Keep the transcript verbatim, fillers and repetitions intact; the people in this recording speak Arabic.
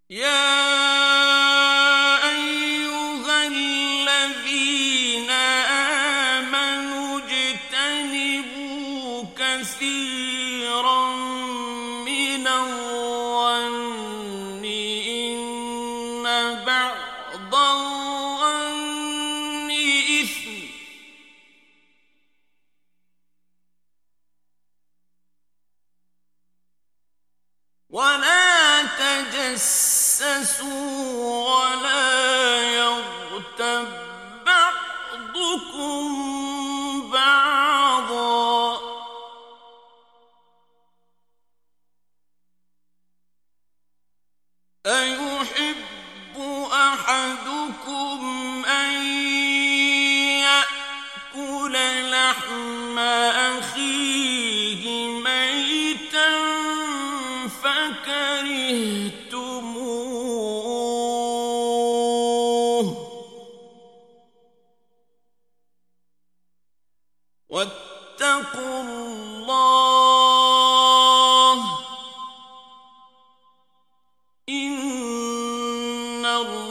يا أيها الذين آمنوا اجتنبوا كثيرا من الظن إن بعض الظن إثم ولا تجسسوا ولا يغتب بعضكم بعضا أيحب أحدكم أن يأكل لحم أخيه ميتا فكرهتموه واتقوا الله إن الله